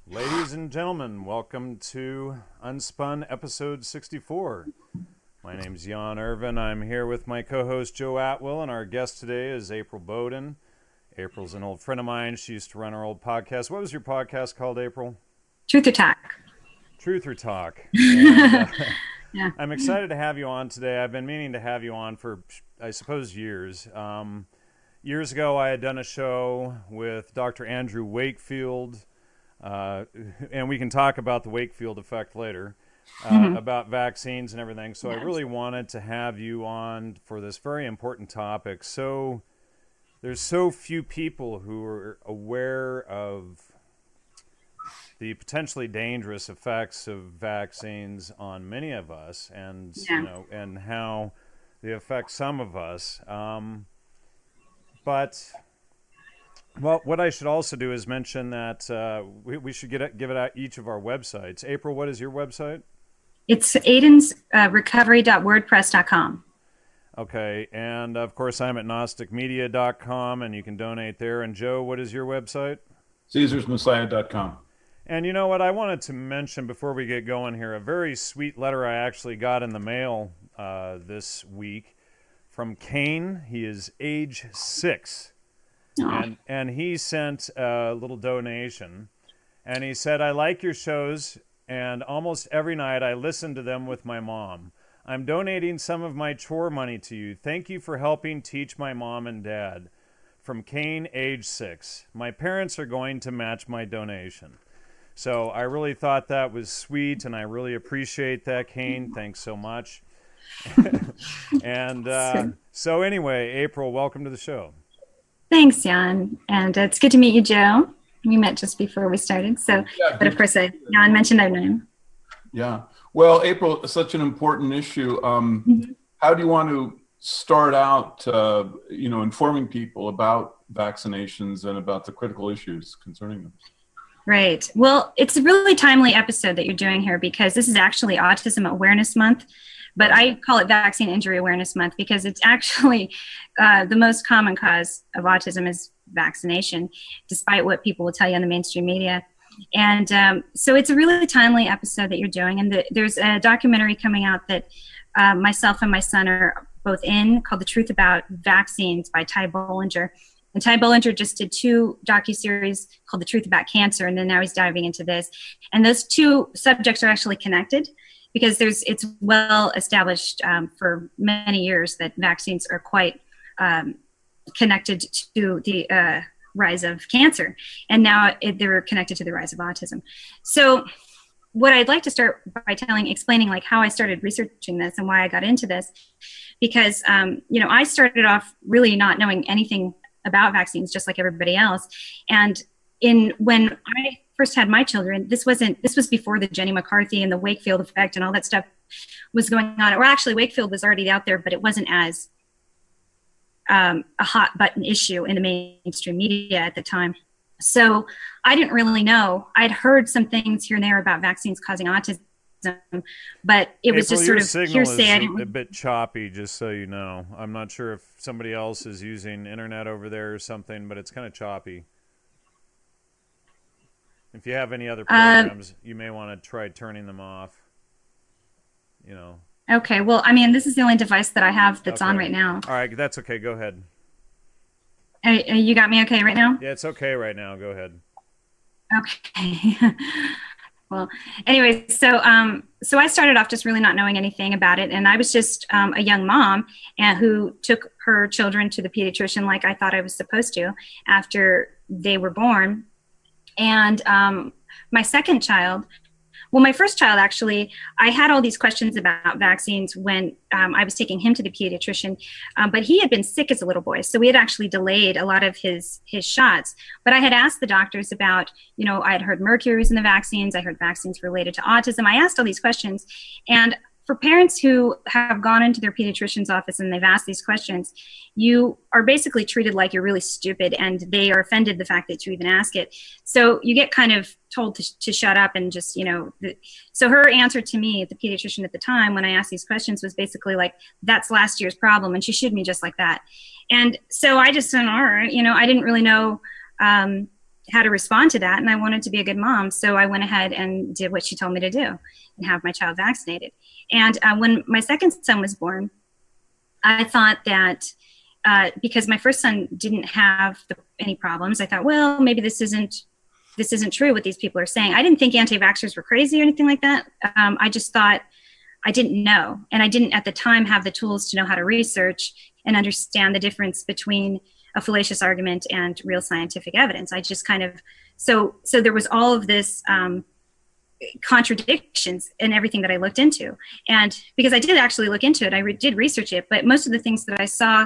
Ladies and gentlemen, welcome to Unspun episode 64. My name's Jan Irvin. I'm here with my co-host Joe Atwill, and our guest today is April Bowden. April's an old friend of mine. She used to run our old podcast. What was your podcast called, April? Truth or Talk. Truth or Talk. And, Yeah. I'm excited to have you on today. I've been meaning to have you on for, I suppose, years. Years ago, I had done a show with Dr. Andrew Wakefield, and we can talk about the Wakefield effect later, about vaccines and everything. So I really wanted to have you on for this very important topic. So there's so few people who are aware of the potentially dangerous effects of vaccines on many of us, and and how they affect some of us. But well, what I should also do is mention that we should give it out each of our websites. April, what is your website? It's aidensrecovery.wordpress.com. Okay, and of course I'm at gnosticmedia.com, and you can donate there. And Joe, what is your website? CaesarsMessiah.com. And you know what, I wanted to mention before we get going here, a very sweet letter I actually got in the mail this week from Kane. He is age 6. And he sent a little donation, and he said, "I like your shows, and almost every night I listen to them with my mom. I'm donating some of my chore money to you. Thank you for helping teach my mom and dad." From Kane, age 6. My parents are going to match my donation. So I really thought that was sweet, and I really appreciate that, Kane. Thanks so much. And so anyway, April, welcome to the show. Thanks, Jan. And it's good to meet you, Joe. We met just before we started. So, Yeah, but of course, Jan mentioned I've known him. Yeah. Well, April, such an important issue. How do you want to start out, informing people about vaccinations and about the critical issues concerning them? Right. Well, it's a really timely episode that you're doing here because this is actually Autism Awareness Month, but I call it Vaccine Injury Awareness Month because it's actually the most common cause of autism is vaccination, despite what people will tell you on the mainstream media. And so it's a really timely episode that you're doing. And there's a documentary coming out that myself and my son are both in called The Truth About Vaccines by Ty Bollinger. And Ty Bollinger just did 2 docuseries called The Truth About Cancer, and then now he's diving into this. And those 2 subjects are actually connected because it's well established for many years that vaccines are quite connected to the rise of cancer. And now they're connected to the rise of autism. So what I'd like to start by explaining like how I started researching this and why I got into this, because, I started off really not knowing anything about vaccines, just like everybody else. And when I first had my children, this was before the Jenny McCarthy and the Wakefield effect and all that stuff was going on. Or actually Wakefield was already out there, but it wasn't as a hot button issue in the mainstream media at the time. So I didn't really know. I'd heard some things here and there about vaccines causing autism, but it was just sort of hearsay. Is a bit choppy, just so you know. I'm not sure if somebody else is using internet over there or something, but it's kind of choppy. If you have any other programs, you may want to try turning them off. Okay, well, this is the only device that I have that's on right now. All right, that's okay. Go ahead. You got me okay right now? Yeah, it's okay right now. Go ahead. Okay. Well, anyway, so I started off just really not knowing anything about it, and I was just a young mom who took her children to the pediatrician like I thought I was supposed to after they were born. And my second child, my first child actually, I had all these questions about vaccines when I was taking him to the pediatrician, but he had been sick as a little boy, so we had actually delayed a lot of his shots. But I had asked the doctors about, I had heard mercury was in the vaccines, I heard vaccines related to autism. I asked all these questions, and for parents who have gone into their pediatrician's office and they've asked these questions, you are basically treated like you're really stupid, and they are offended the fact that you even ask it. So you get kind of told to shut up and just, so her answer to me, the pediatrician at the time, when I asked these questions was basically like, that's last year's problem. And she shooed me just like that. And so I just said, all right, I didn't really know how to respond to that, and I wanted to be a good mom. So I went ahead and did what she told me to do and have my child vaccinated. And when my second son was born, I thought that because my first son didn't have any problems, I thought, well, maybe this isn't true what these people are saying. I didn't think anti-vaxxers were crazy or anything like that. I just thought I didn't know. And I didn't at the time have the tools to know how to research and understand the difference between a fallacious argument and real scientific evidence. I just kind of, so there was all of this contradictions in everything that I looked into. And because I did actually look into it, I did research it, but most of the things that I saw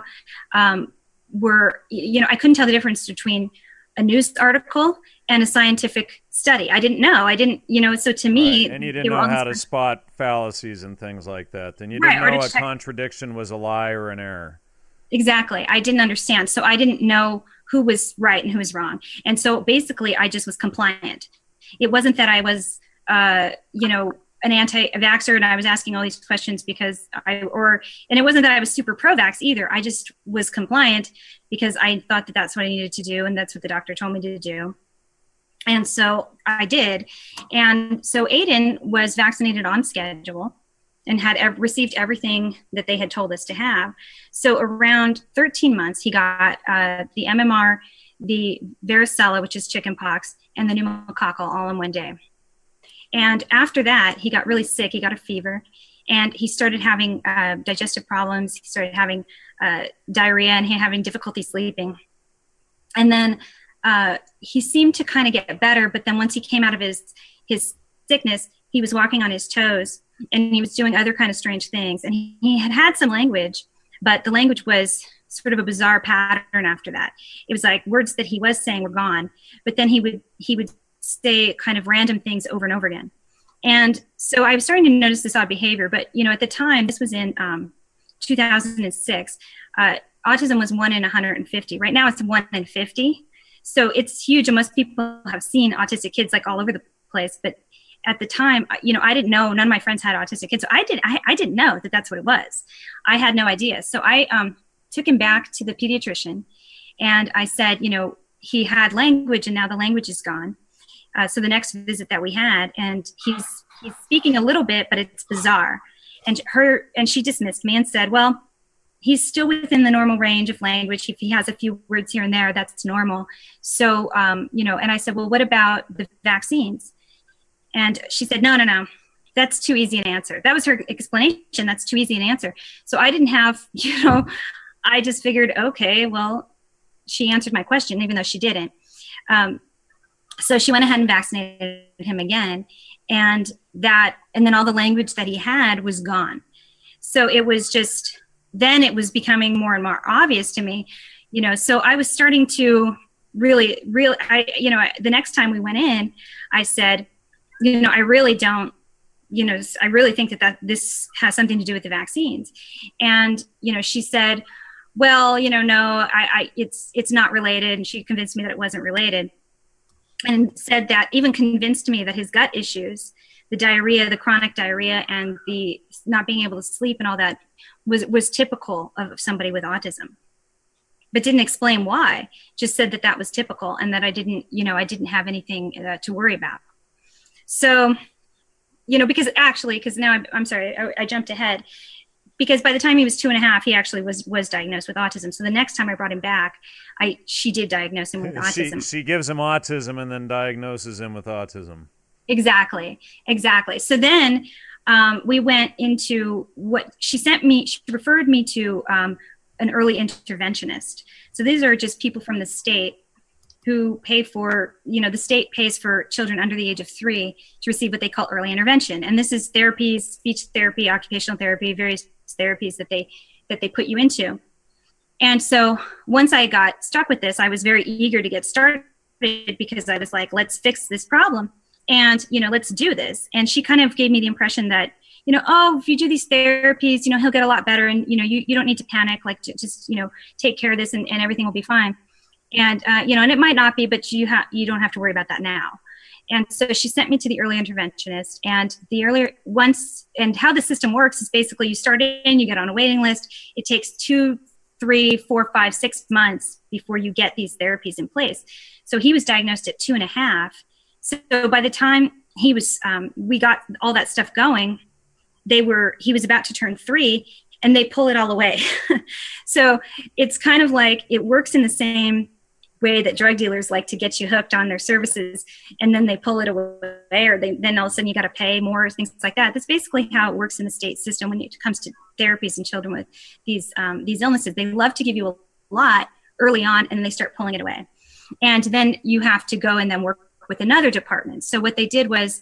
were, I couldn't tell the difference between a news article and a scientific study. I didn't know, so to me. Right. And you didn't know how to spot fallacies and things like that. Then you didn't know a contradiction was a lie or an error. Exactly. I didn't understand. So I didn't know who was right and who was wrong. And so basically I just was compliant. It wasn't that I was, an anti-vaxxer and I was asking all these questions because and it wasn't that I was super pro-vax either. I just was compliant because I thought that that's what I needed to do. And that's what the doctor told me to do. And so I did. And so Aiden was vaccinated on schedule and had received everything that they had told us to have. So around 13 months, he got the MMR, the varicella, which is chickenpox, and the pneumococcal all in one day. And after that, he got really sick. He got a fever, and he started having digestive problems. He started having diarrhea, and he having difficulty sleeping. And then he seemed to kind of get better, but then once he came out of his sickness, he was walking on his toes, and he was doing other kind of strange things. And he had some language, but the language was sort of a bizarre pattern after that. It was like words that he was saying were gone, but then he would say kind of random things over and over again. And so I was starting to notice this odd behavior, but at the time, this was in 2006, autism was 1 in 150. Right now it's 1 in 50. So it's huge. And most people have seen autistic kids like all over the place. But at the time, I didn't know, none of my friends had autistic kids. So I didn't know that that's what it was. I had no idea. So I took him back to the pediatrician and I said, he had language and now the language is gone. So the next visit that we had, and he's speaking a little bit, but it's bizarre. And she dismissed me and said, well, he's still within the normal range of language. If he has a few words here and there, that's normal. So, and I said, well, what about the vaccines? And she said, no, that's too easy an answer. That was her explanation. That's too easy an answer. So I didn't have, I just figured, okay, well, she answered my question, even though she didn't. So she went ahead and vaccinated him again. And then all the language that he had was gone. So it was just, then it was becoming more and more obvious to me, so I was starting to really, the next time we went in, I said, I really don't, I really think that this has something to do with the vaccines. And, she said, well, no, it's not related. And she convinced me that it wasn't related. And said that, even convinced me that his gut issues, the diarrhea, the chronic diarrhea, and the not being able to sleep and all that was typical of somebody with autism, but didn't explain why. Just said that was typical and that I didn't have anything to worry about. So, because now I'm sorry, I jumped ahead. Because by the time he was 2.5, he actually was diagnosed with autism. So the next time I brought him back, she did diagnose him with autism. She gives him autism and then diagnoses him with autism. Exactly. So then we went into what she sent me. She referred me to an early interventionist. So these are just people from the state who pay for, the state pays for children under the age of 3 to receive what they call early intervention. And this is therapies, speech therapy, occupational therapy, various therapies that they put you into. And so once I got stuck with this, I was very eager to get started because I was like, let's fix this problem and, let's do this. And she kind of gave me the impression that, if you do these therapies, he'll get a lot better and, you don't need to panic, like just, take care of this and everything will be fine. And, and it might not be, but you don't have to worry about that now. And so she sent me to the early interventionist, and and how the system works is basically you start in, you get on a waiting list. It takes 2 3, 4, 5, 6 months before you get these therapies in place. So he was diagnosed at 2.5. So by the time he was, we got all that stuff going, he was about to turn 3, and they pull it all away. So it's kind of like it works in the same way that drug dealers like to get you hooked on their services, and then they pull it away, or then all of a sudden you got to pay more, things like that. That's basically how it works in the state system when it comes to therapies in children with these illnesses. They love to give you a lot early on, and then they start pulling it away. And then you have to go and then work with another department. So what they did was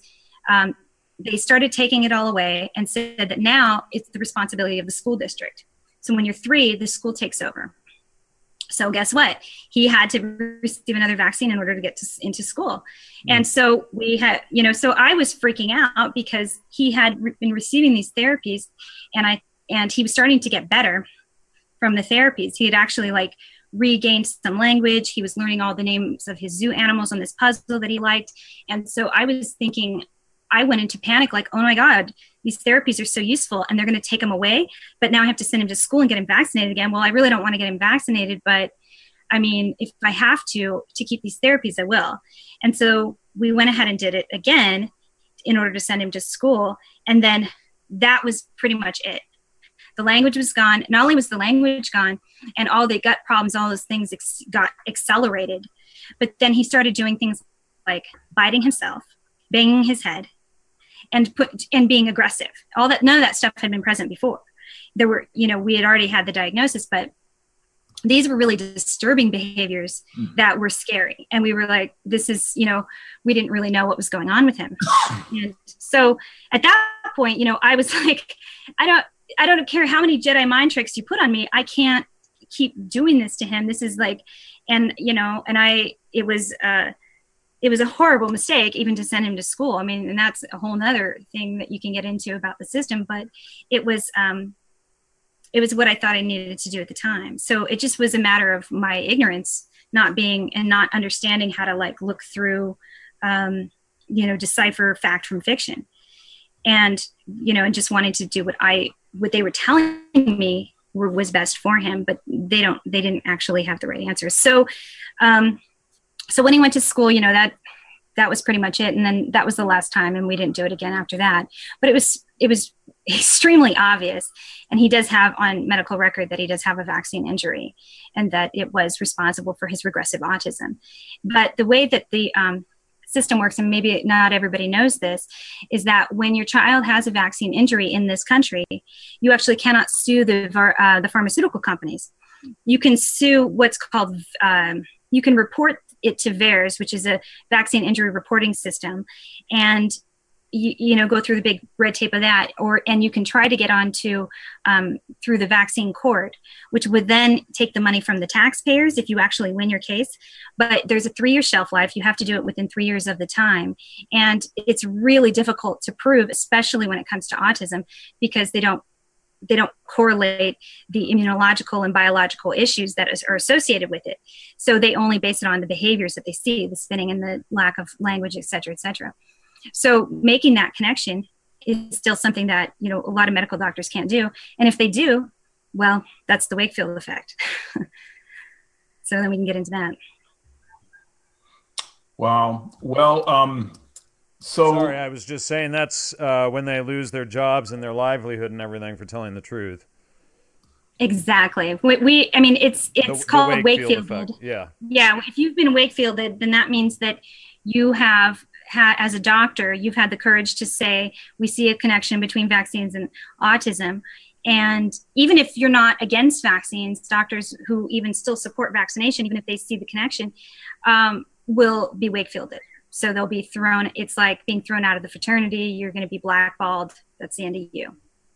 they started taking it all away and said that now it's the responsibility of the school district. So when you're 3, the school takes over. So guess what? He had to receive another vaccine in order to get into school. And so we had, so I was freaking out because he had been receiving these therapies, and he was starting to get better from the therapies. He had actually regained some language. He was learning all the names of his zoo animals on this puzzle that he liked. And so I was thinking, I went into panic, like, oh my God, these therapies are so useful and they're going to take him away. But now I have to send him to school and get him vaccinated again. Well, I really don't want to get him vaccinated, but I mean, if I have to keep these therapies, I will. And so we went ahead and did it again in order to send him to school. And then that was pretty much it. The language was gone. Not only was the language gone, and all the gut problems, all those things got accelerated, but then he started doing things like biting himself, banging his head, and being aggressive. None of that stuff had been present before. There were, we had already had the diagnosis, but these were really disturbing behaviors that were scary. And we were like, this is, we didn't really know what was going on with him. And so at that point, I was like, I don't care how many Jedi mind tricks you put on me. I can't keep doing this to him. This is like, it was a horrible mistake even to send him to school. I mean, and that's a whole nother thing that you can get into about the system, but it was what I thought I needed to do at the time. So it just was a matter of my ignorance, not understanding how to look through, decipher fact from fiction, and just wanting to do what they were telling me was best for him, but they didn't actually have the right answers. So, so when he went to school, that was pretty much it. And then that was the last time, and we didn't do it again after that. But it was extremely obvious. And he does have on medical record that he does have a vaccine injury, and that it was responsible for his regressive autism. But the way that the system works, and maybe not everybody knows this, is that when your child has a vaccine injury in this country, you actually cannot sue the pharmaceutical companies. You can sue what's called, you can report it to VAERS, which is a vaccine injury reporting system, and go through the big red tape of that, and you can try to get onto through the vaccine court, which would then take the money from the taxpayers if you actually win your case. But there's a 3-year shelf life. You have to do it within 3 years of the time, and it's really difficult to prove, especially when it comes to autism, because they don't correlate the immunological and biological issues that are associated with it. So they only base it on the behaviors that they see, the spinning and the lack of language, et cetera, et cetera. So making that connection is still something that, a lot of medical doctors can't do. And if they do, well, that's the Wakefield effect. So then we can get into that. Wow. Well, Sorry, I was just saying that's when they lose their jobs and their livelihood and everything for telling the truth. Exactly. It's called Wakefielded. Yeah. Yeah. If you've been Wakefielded, then that means that you have had, as a doctor, you've had the courage to say, we see a connection between vaccines and autism. And even if you're not against vaccines, doctors who even still support vaccination, even if they see the connection, will be Wakefielded. So they'll be thrown. It's like being thrown out of the fraternity. You're going to be blackballed. That's the end of you.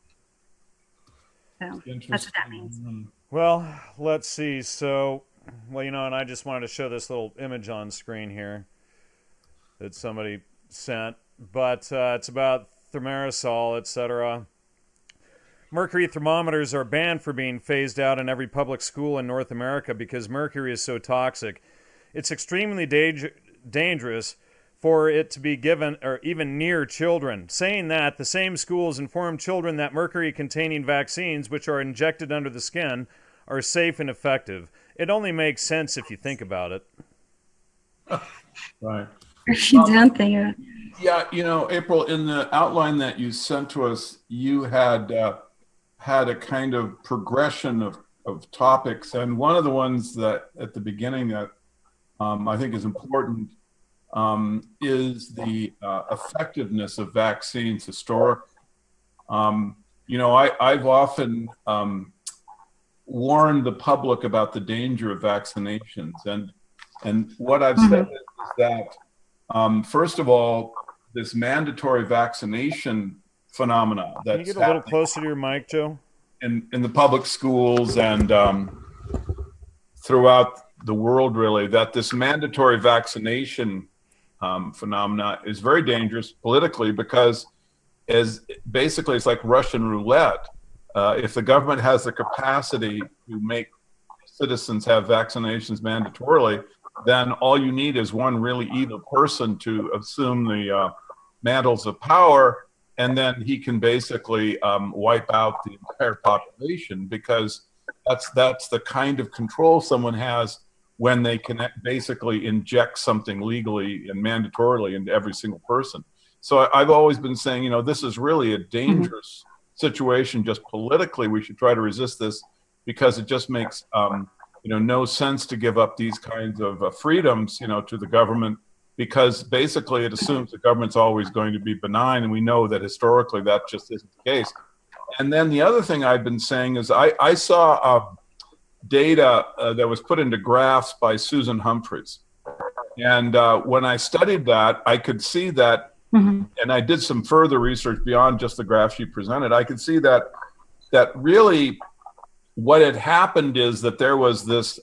So that's what that means. Well, let's see. So, and I just wanted to show this little image on screen here that somebody sent, but it's about thimerosal, etc. Mercury thermometers are banned for being phased out in every public school in North America because mercury is so toxic. It's extremely dangerous for it to be given or even near children. Saying that, the same schools inform children that mercury-containing vaccines, which are injected under the skin, are safe and effective. It only makes sense if you think about it. Right. If you don't think of it. Yeah, you know, April, in the outline that you sent to us, you had had a kind of progression of topics, and one of the ones that at the beginning that I think is important is the effectiveness of vaccines historically. You know, I've often warned the public about the danger of vaccinations, and what I've said is that first of all, this mandatory vaccination phenomena that's Can you get a little closer to your mic, Joe? In the public schools and throughout the world, really, that this mandatory vaccination phenomena is very dangerous politically, because basically it's like Russian roulette. If the government has the capacity to make citizens have vaccinations mandatorily, then all you need is one really evil person to assume the mantles of power, and then he can basically wipe out the entire population, because that's the kind of control someone has when they can basically inject something legally and mandatorily into every single person. So I've always been saying, you know, this is really a dangerous situation just politically. We should try to resist this, because it just makes you know, no sense to give up these kinds of freedoms, you know, to the government, because basically it assumes the government's always going to be benign, and we know that historically that just isn't the case. And then the other thing I've been saying is I saw data that was put into graphs by Susan Humphreys. And when I studied that, I could see that, and I did some further research beyond just the graphs she presented, I could see that really what had happened is that there was this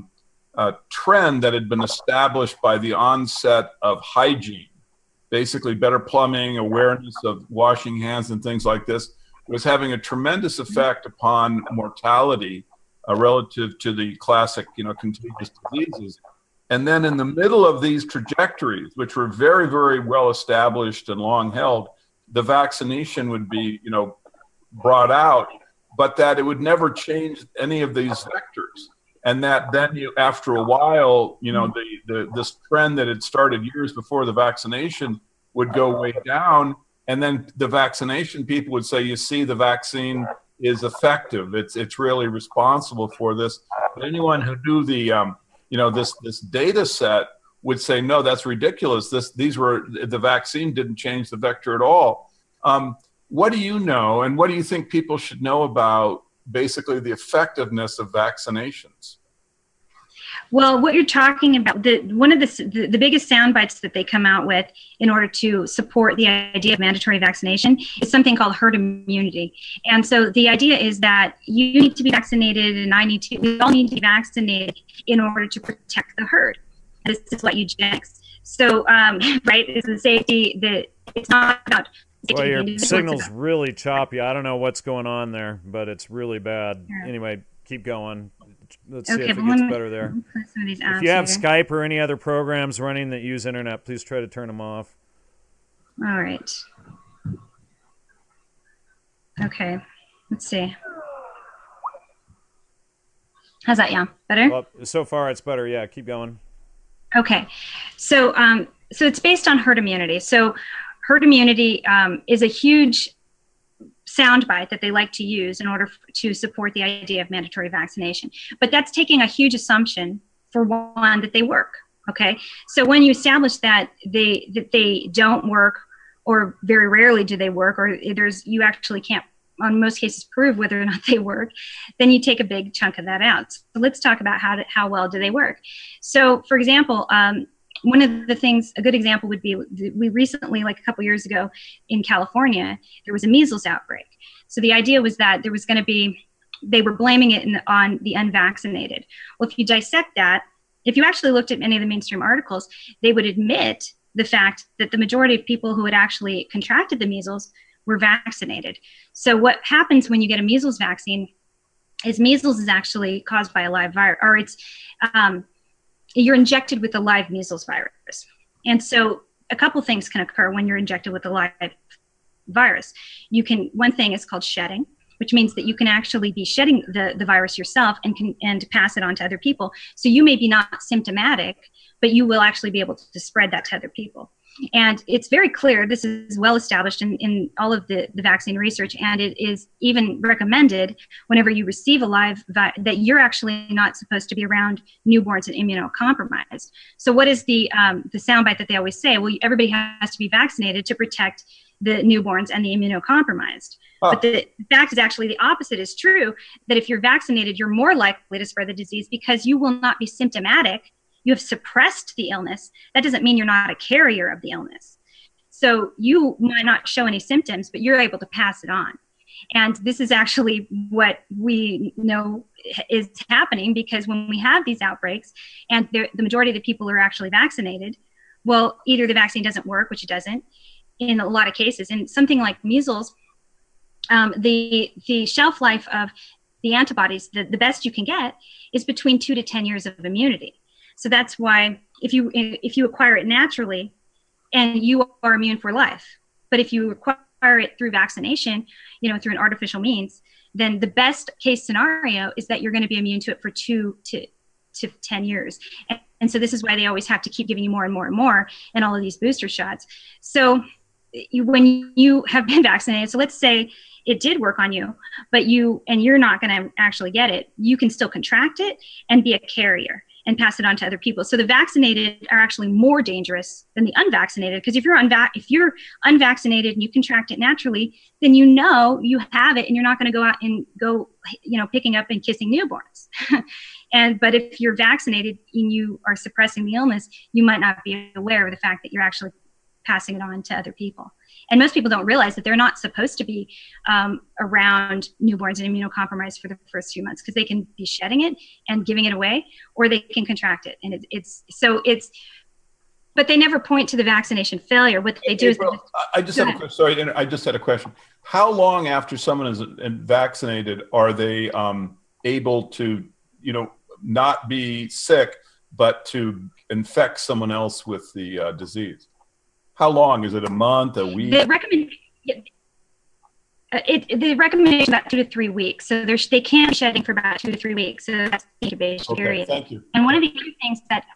trend that had been established by the onset of hygiene, basically better plumbing, awareness of washing hands and things like this, was having a tremendous effect upon mortality relative to the classic, you know, contagious diseases. And then in the middle of these trajectories, which were very, very well established and long held, the vaccination would be, you know, brought out, but that it would never change any of these vectors. And that then you, after a while, you know, this trend that had started years before the vaccination would go way down. And then the vaccination people would say, you see, the vaccine is effective. It's really responsible for this. But anyone who knew the, you know, this data set would say, no, that's ridiculous. The vaccine didn't change the vector at all. What do you know, and what do you think people should know about basically the effectiveness of vaccinations? Well, what you're talking about, one of the biggest sound bites that they come out with in order to support the idea of mandatory vaccination is something called herd immunity. And so the idea is that you need to be vaccinated, and we all need to be vaccinated in order to protect the herd. This is what eugenics. So, right, it's the safety that it's not about. Well, your signal's really choppy. I don't know what's going on there, but it's really bad. Yeah. Anyway, keep going. Let's see if it gets better there. If you have Skype or any other programs running that use internet, please try to turn them off. All right. Okay. Let's see. How's that, yeah? Better? Well, so far it's better. Yeah, keep going. Okay. So, so it's based on herd immunity. So herd immunity is a huge soundbite that they like to use in order to support the idea of mandatory vaccination. But that's taking a huge assumption for one, that they work. Okay. So when you establish that they don't work, or very rarely do they work, or you actually can't, on most cases, prove whether or not they work, then you take a big chunk of that out. So let's talk about how well do they work. So for example, one of the things, a good example would be, we recently, like a couple years ago in California, there was a measles outbreak. So the idea was that there was going to be, they were blaming it on the unvaccinated. Well, if you dissect that, if you actually looked at any of the mainstream articles, they would admit the fact that the majority of people who had actually contracted the measles were vaccinated. So what happens when you get a measles vaccine is measles is actually caused by a live virus, or it's, you're injected with a live measles virus. And so a couple things can occur when you're injected with a live virus. One thing is called shedding. which means that you can actually be shedding the virus yourself and pass it on to other people. So you may be not symptomatic, but you will actually be able to spread that to other people. And it's very clear, this is well established in all of the vaccine research, and it is even recommended whenever you receive a live that you're actually not supposed to be around newborns and immunocompromised. So what is the soundbite that they always say? Well, everybody has to be vaccinated to protect the newborns and the immunocompromised. But the fact is actually the opposite is true, that if you're vaccinated, you're more likely to spread the disease because you will not be symptomatic. You have suppressed the illness. That doesn't mean you're not a carrier of the illness. So you might not show any symptoms, but you're able to pass it on. And this is actually what we know is happening, because when we have these outbreaks and the majority of the people are actually vaccinated, well, either the vaccine doesn't work, which it doesn't in a lot of cases. And something like measles, the shelf life of the antibodies, the best you can get, is between 2 to 10 years of immunity. So that's why if you acquire it naturally, and you are immune for life, but if you acquire it through vaccination, through an artificial means, then the best case scenario is that you're going to be immune to it for 2 to 10 years. And so this is why they always have to keep giving you more and more and more in all of these booster shots. So when you have been vaccinated, so let's say it did work on you, but you're not going to actually get it, you can still contract it and be a carrier and pass it on to other people. So the vaccinated are actually more dangerous than the unvaccinated, because if you're unvaccinated and you contract it naturally, then you have it, and you're not going to go out and go picking up and kissing newborns. But if you're vaccinated and you are suppressing the illness, you might not be aware of the fact that you're actually passing it on to other people. And most people don't realize that they're not supposed to be around newborns and immunocompromised for the first few months, because they can be shedding it and giving it away, or they can contract it. And but they never point to the vaccination failure. What they do is I just had a question. How long after someone is vaccinated are they able to, not be sick, but to infect someone else with the disease? How long? Is it a month, a week? The recommendation is about 2 to 3 weeks. So they can be shedding for about 2 to 3 weeks. So that's the incubation period. Thank you. And one of the other things that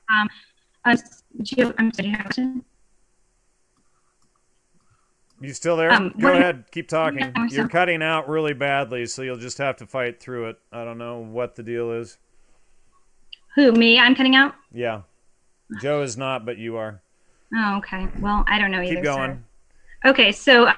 You still there? Go ahead. Keep talking. You're cutting out really badly, so you'll just have to fight through it. I don't know what the deal is. Who, me? I'm cutting out? Yeah. Joe is not, but you are. Oh, okay. Well, I don't know either. Keep going. Sir. Okay, so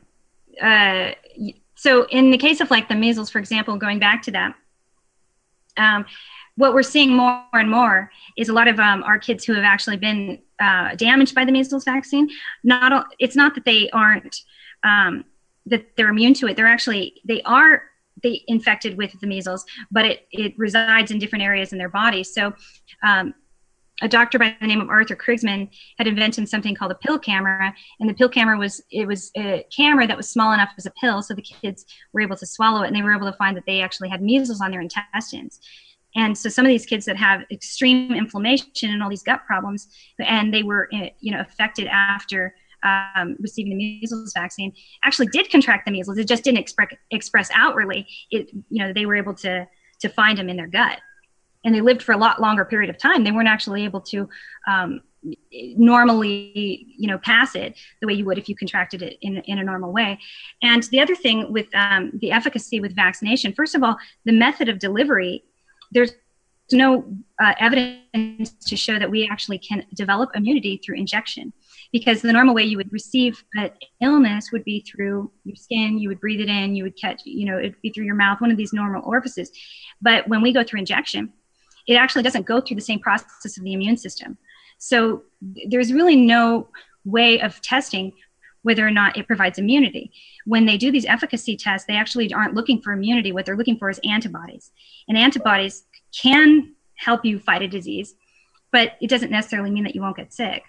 so in the case of like the measles, for example, going back to that, what we're seeing more and more is a lot of our kids who have actually been damaged by the measles vaccine. It's not that they aren't that they're immune to it. They are infected with the measles, but it resides in different areas in their body. So a doctor by the name of Arthur Krigsman had invented something called a pill camera, and the pill camera was a camera that was small enough as a pill, so the kids were able to swallow it, and they were able to find that they actually had measles on their intestines. And so some of these kids that have extreme inflammation and all these gut problems, and they were affected after receiving the measles vaccine, actually did contract the measles. It just didn't express outwardly. They were able to find them in their gut. And they lived for a lot longer period of time. They weren't actually able to normally, pass it the way you would if you contracted it in a normal way. And the other thing with the efficacy with vaccination, first of all, the method of delivery, there's no evidence to show that we actually can develop immunity through injection, because the normal way you would receive an illness would be through your skin. You would breathe it in, you would catch, it'd be through your mouth, one of these normal orifices. But when we go through injection, it actually doesn't go through the same process of the immune system. So there's really no way of testing whether or not it provides immunity. When they do these efficacy tests, they actually aren't looking for immunity. What they're looking for is antibodies. And antibodies can help you fight a disease, but it doesn't necessarily mean that you won't get sick.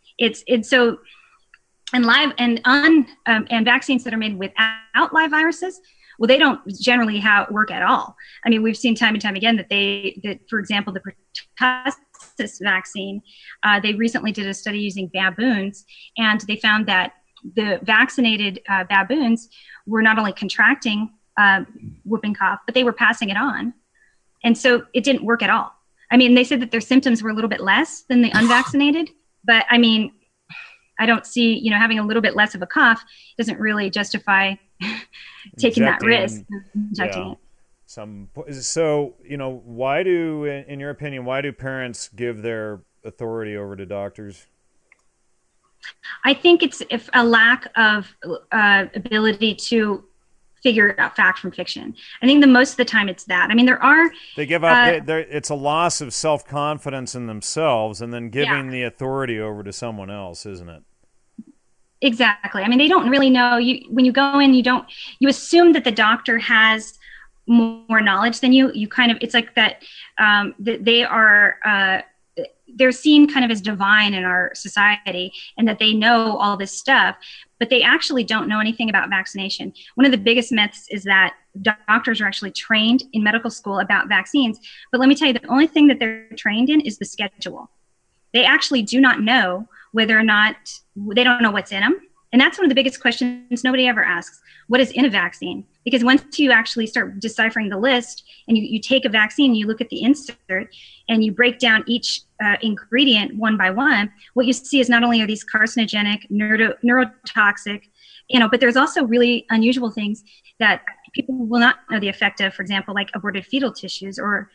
And vaccines that are made without live viruses, well, they don't generally work at all. I mean, we've seen time and time again that for example, the pertussis vaccine, they recently did a study using baboons, and they found that the vaccinated baboons were not only contracting whooping cough, but they were passing it on. And so it didn't work at all. I mean, they said that their symptoms were a little bit less than the unvaccinated, but I mean, I don't see, having a little bit less of a cough doesn't really justify taking that risk of injecting it. So, why in your opinion, why do parents give their authority over to doctors? I think it's a lack of ability to figure out fact from fiction. I think most of the time it's that. I mean, they give up. It's a loss of self-confidence in themselves, and then giving the authority over to someone else, isn't it? Exactly. I mean, they don't really know. When you go in, you assume that the doctor has more knowledge than you. You kind of, it's like that. They're seen kind of as divine in our society, and that they know all this stuff, but they actually don't know anything about vaccination. One of the biggest myths is that doctors are actually trained in medical school about vaccines. But let me tell you, the only thing that they're trained in is the schedule. They actually do not know whether or not, they don't know what's in them. And that's one of the biggest questions nobody ever asks. What is in a vaccine? Because once you actually start deciphering the list and you take a vaccine, you look at the insert and you break down each ingredient one by one, what you see is not only are these carcinogenic, neurotoxic, but there's also really unusual things that people will not know the effect of, for example, like aborted fetal tissues or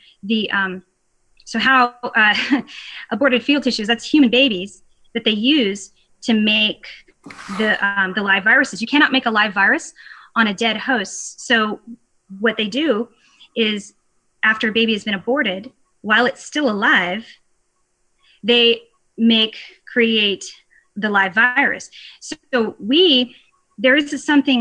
aborted fetal tissues, that's human babies that they use to make the live viruses. You cannot make a live virus on a dead host. So what they do is, after a baby has been aborted, while it's still alive, they create the live virus. So there is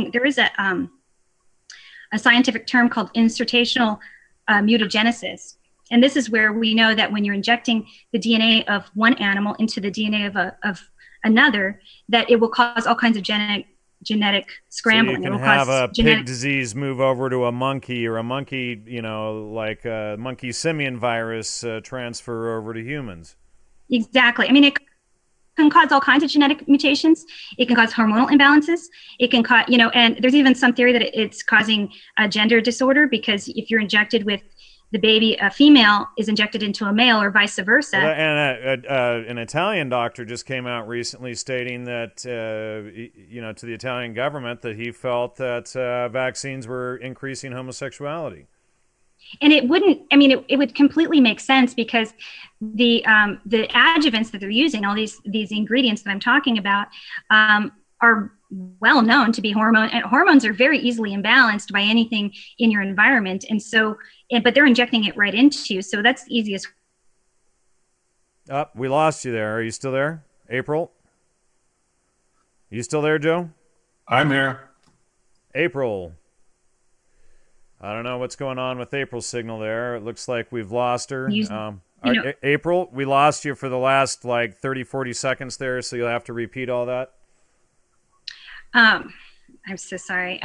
a scientific term called insertional mutagenesis. And this is where we know that when you're injecting the DNA of one animal into the DNA of another, that it will cause all kinds of genetic scrambling. So you can have a pig disease move over to a monkey, or a monkey, like a monkey simian virus transfer over to humans. Exactly. I mean, it can cause all kinds of genetic mutations. It can cause hormonal imbalances. It can cause, and there's even some theory that it's causing a gender disorder, because if you're injected with the baby, a female is injected into a male, or vice versa. And an Italian doctor just came out recently stating that, to the Italian government, that he felt that vaccines were increasing homosexuality. And it wouldn't, it would completely make sense, because the adjuvants that they're using, all these ingredients that I'm talking about, are well known to be hormone, and hormones are very easily imbalanced by anything in your environment. And so, but they're injecting it right into you. So that's the easiest. We lost you there. Are you still there? April? You still there, Joe? I'm here. April. I don't know what's going on with April's signal there. It looks like we've lost her. April, we lost you for the last 30, 40 seconds there, so you'll have to repeat all that. I'm so sorry.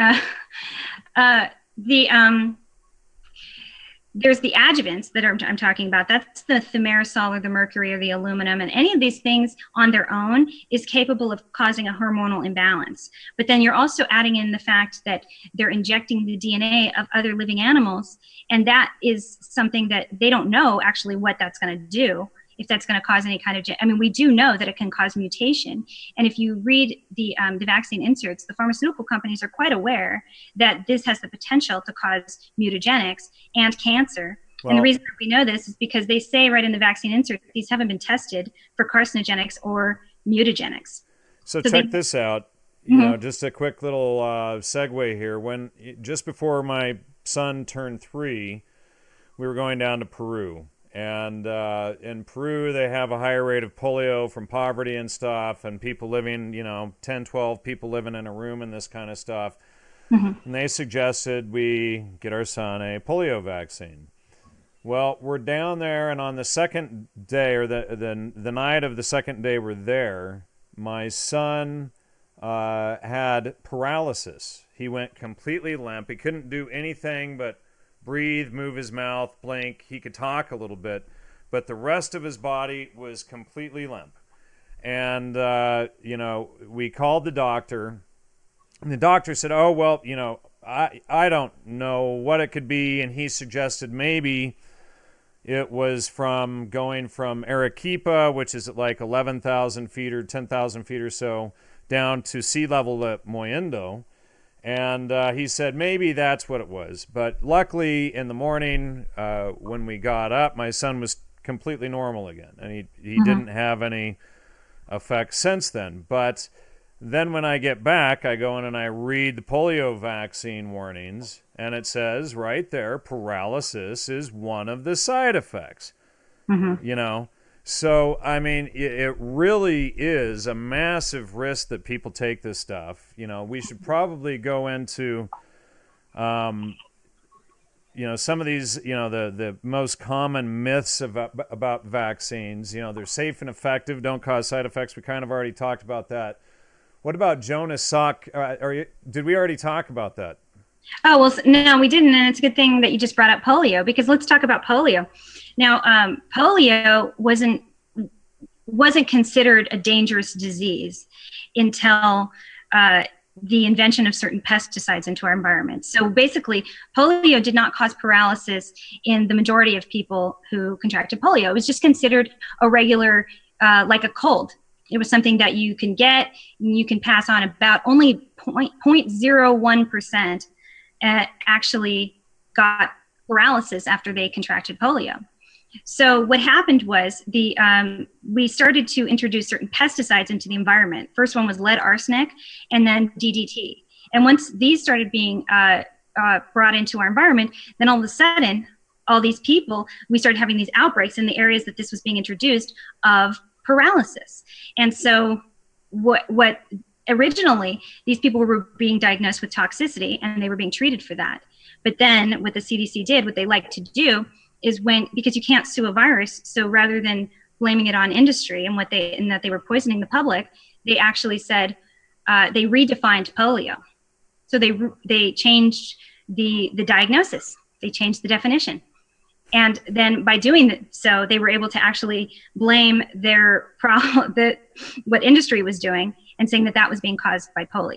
There's the adjuvants that I'm talking about. That's the thimerosal, or the mercury, or the aluminum, and any of these things on their own is capable of causing a hormonal imbalance. But then you're also adding in the fact that they're injecting the DNA of other living animals, and that is something that they don't know actually what that's going to do. If that's going to cause any kind of, we do know that it can cause mutation. And if you read the vaccine inserts, the pharmaceutical companies are quite aware that this has the potential to cause mutagenics and cancer. Well, and the reason that we know this is because they say right in the vaccine insert, these haven't been tested for carcinogenics or mutagenics. So check this out. Just a quick little segue here. Just before my son turned 3, we were going down to Peru. And in Peru, they have a higher rate of polio from poverty and stuff, and people living, 10, 12 people living in a room and this kind of stuff. Mm-hmm. And they suggested we get our son a polio vaccine. Well, we're down there, and on the second day, or the night of the second day we're there, my son had paralysis. He went completely limp. He couldn't do anything but breathe, move his mouth, blink. He could talk a little bit, but the rest of his body was completely limp. And, we called the doctor, and the doctor said, oh, well, I don't know what it could be, and he suggested maybe it was from going from Arequipa, which is at like 11,000 feet or 10,000 feet or so, down to sea level at Mollendo. And he said maybe that's what it was. But luckily, in the morning, when we got up, my son was completely normal again. And he didn't have any effects since then. But then when I get back, I go in and I read the polio vaccine warnings. And it says right there, paralysis is one of the side effects. You know? So, I mean, it really is a massive risk that people take this stuff. You know, we should probably go into, you know, some of these, you know, the most common myths about vaccines. You know, they're safe and effective, don't cause side effects. We kind of already talked about that. What about Jonas Salk? Did we already talk about that? Oh, well, no, we didn't. And it's a good thing that you just brought up polio, because let's talk about polio. Now, polio wasn't considered a dangerous disease until the invention of certain pesticides into our environment. So basically, polio did not cause paralysis in the majority of people who contracted polio. It was just considered a regular, like a cold. It was something that you can get, and you can pass on. About only 0.01% actually got paralysis after they contracted polio. So what happened was we started to introduce certain pesticides into the environment. First one was lead arsenic, and then DDT. And once these started being brought into our environment, then all of a sudden, all these people, we started having these outbreaks in the areas that this was being introduced of paralysis. And so what originally, these people were being diagnosed with toxicity, and they were being treated for that. But then what the CDC did, what they like to do, is because you can't sue a virus, so rather than blaming it on industry and that they were poisoning the public, they actually said they redefined polio. So they changed the diagnosis, they changed the definition, and then by doing so, they were able to actually blame their problem, what industry was doing, and saying that was being caused by polio.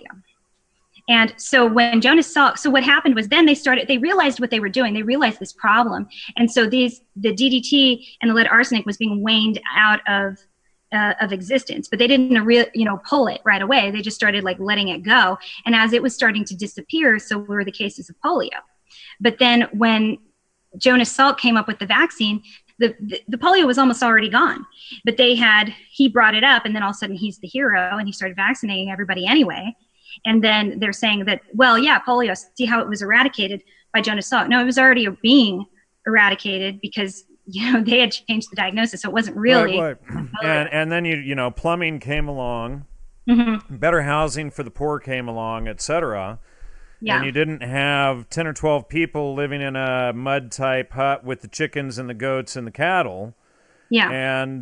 And so when Jonas Salk, so what happened was then they realized what they were doing. They realized this problem. And so the DDT and the lead arsenic was being waned out of existence, but they didn't pull it right away. They just started like letting it go. And as it was starting to disappear, so were the cases of polio. But then when Jonas Salk came up with the vaccine, the polio was almost already gone, but he brought it up, and then all of a sudden he's the hero, and he started vaccinating everybody anyway. And then they're saying that, well, yeah, polio, see how it was eradicated by Jonas Salk. No, it was already being eradicated because, they had changed the diagnosis. So it wasn't really. Right. And then, plumbing came along, better housing for the poor came along, et cetera. Yeah. And you didn't have 10 or 12 people living in a mud type hut with the chickens and the goats and the cattle. Yeah. And,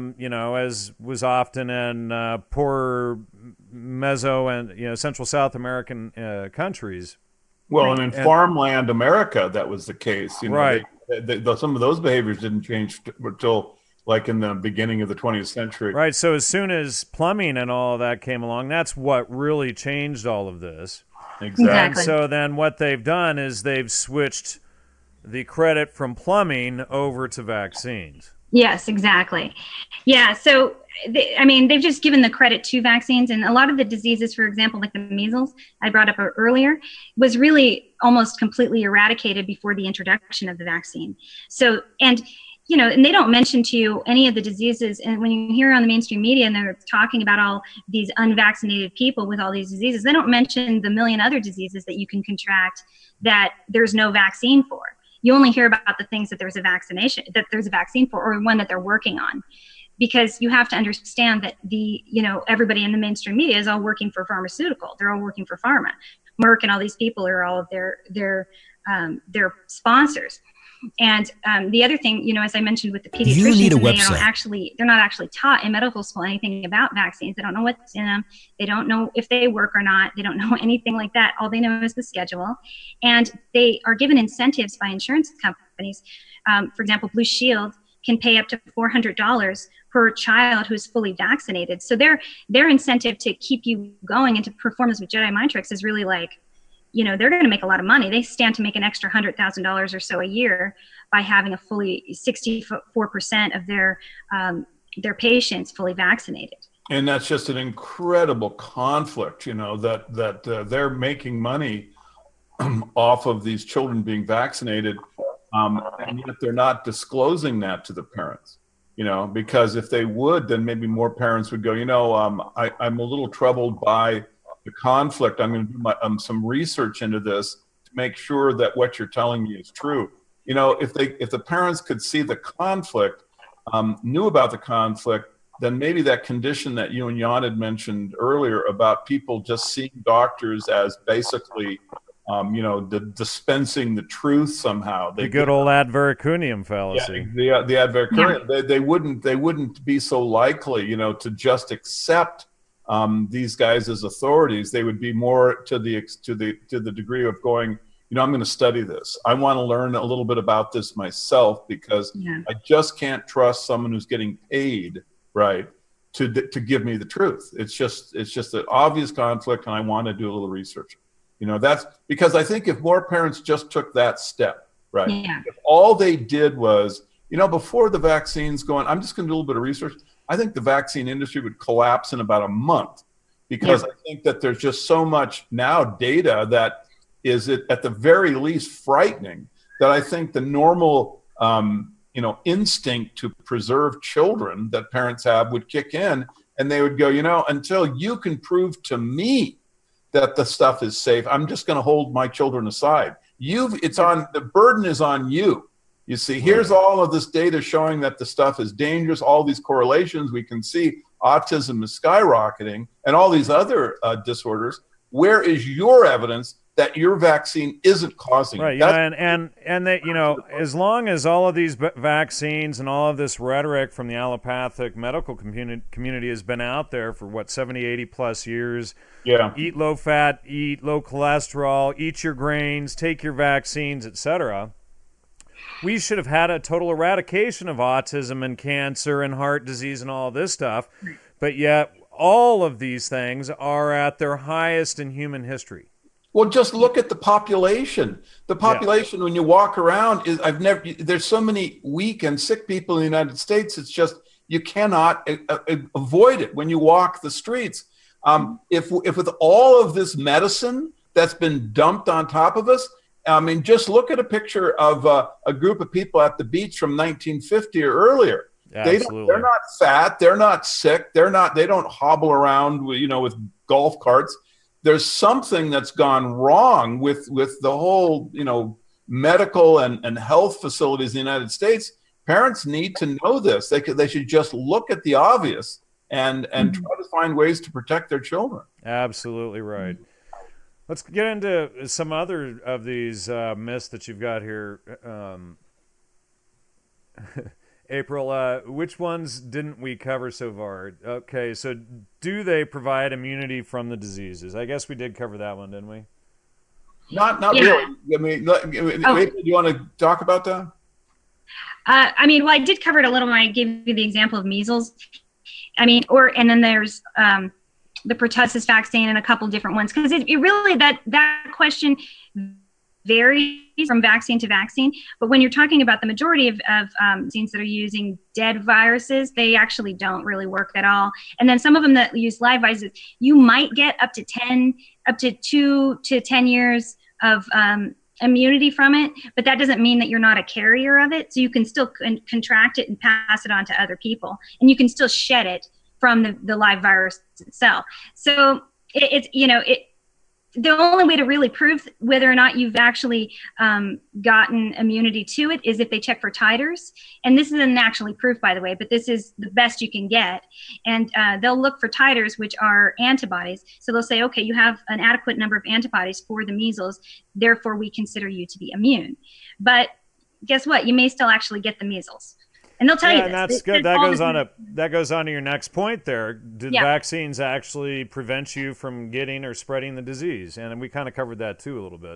as was often in poor Meso and, Central South American countries. Well, and in farmland America, that was the case. Right. Some of those behaviors didn't change until like in the beginning of the 20th century. Right. So as soon as plumbing and all of that came along, that's what really changed all of this. Exactly. And so then what they've done is they've switched the credit from plumbing over to vaccines. Yes, exactly. Yeah, so, they've just given the credit to vaccines, and a lot of the diseases, for example, like the measles I brought up earlier, was really almost completely eradicated before the introduction of the vaccine. So, and they don't mention to you any of the diseases, and when you hear on the mainstream media and they're talking about all these unvaccinated people with all these diseases, they don't mention the million other diseases that you can contract that there's no vaccine for. You only hear about the things that there's a vaccine for, or one that they're working on, because you have to understand that everybody in the mainstream media is all working for pharmaceutical. They're all working for pharma. Merck and all these people are all of their sponsors. And the other thing, as I mentioned with the pediatricians, they're not actually taught in medical school anything about vaccines. They don't know what's in them. They don't know if they work or not. They don't know anything like that. All they know is the schedule. And they are given incentives by insurance companies. For example, Blue Shield can pay up to $400 per child who's fully vaccinated. So their incentive to keep you going and to perform this with Jedi Mind Tricks is really like, they're going to make a lot of money. They stand to make an extra $100,000 or so a year by having a fully 64% of their patients fully vaccinated. And that's just an incredible conflict, that they're making money off of these children being vaccinated, and yet they're not disclosing that to the parents. Because if they would, then maybe more parents would go, I'm a little troubled by the conflict. I'm going to do some research into this to make sure that what you're telling me is true. If the parents could see the conflict, knew about the conflict, then maybe that condition that you and Jan had mentioned earlier about people just seeing doctors as basically, dispensing the truth somehow. The good old advercunium fallacy. Yeah, the advercunium. Yeah. They wouldn't be so likely, to just accept these guys as authorities. They would be more to the degree of going, I'm going to study this. I want to learn a little bit about this myself, because I just can't trust someone who's getting paid, right, to give me the truth. It's just an obvious conflict, and I want to do a little research. That's because I think if more parents just took that step, right, if all they did was, before the vaccines going, I'm just going to do a little bit of research, I think the vaccine industry would collapse in about a month, because I think that there's just so much now data that is at the very least frightening, that I think the normal, instinct to preserve children that parents have would kick in, and they would go, until you can prove to me that the stuff is safe, I'm just going to hold my children aside. The burden is on you. You see, here's all of this data showing that the stuff is dangerous, all these correlations we can see, autism is skyrocketing, and all these other disorders. Where is your evidence that your vaccine isn't causing it? Right, and that, as long as all of these vaccines and all of this rhetoric from the allopathic medical community has been out there for 70, 80 plus years. Yeah. Eat low fat, eat low cholesterol, eat your grains, take your vaccines, etc. We should have had a total eradication of autism and cancer and heart disease and all this stuff. But yet all of these things are at their highest in human history. Well, just look at the population. The population, when you walk around, there's so many weak and sick people in the United States. It's just, you cannot avoid it when you walk the streets. If with all of this medicine that's been dumped on top of us, just look at a picture of a group of people at the beach from 1950 or earlier. Absolutely. They're not fat. They're not sick. They don't hobble around, with golf carts. There's something that's gone wrong with the whole, medical and health facilities in the United States. Parents need to know this. They should just look at the obvious and try to find ways to protect their children. Absolutely right. Let's get into some other of these myths that you've got here. April, which ones didn't we cover so far? Okay, so do they provide immunity from the diseases? I guess we did cover that one, didn't we? Not really. Do you want to talk about that? I did cover it a little when I gave you the example of measles. And then there's the pertussis vaccine and a couple different ones, because it really, that question varies from vaccine to vaccine. But when you're talking about the majority of vaccines that are using dead viruses, they actually don't really work at all. And then some of them that use live viruses, you might get up to 2 to 10 years of immunity from it, but that doesn't mean that you're not a carrier of it. So you can still contract it and pass it on to other people, and you can still shed it from the live virus itself. So the only way to really prove whether or not you've actually gotten immunity to it is if they check for titers. And this isn't actually proof, by the way, but this is the best you can get. And they'll look for titers, which are antibodies. So they'll say, okay, you have an adequate number of antibodies for the measles, therefore we consider you to be immune. But guess what? You may still actually get the measles. And they'll tell you this. And that's good. That goes on to your next point there. Did vaccines actually prevent you from getting or spreading the disease? And we kind of covered that too a little bit.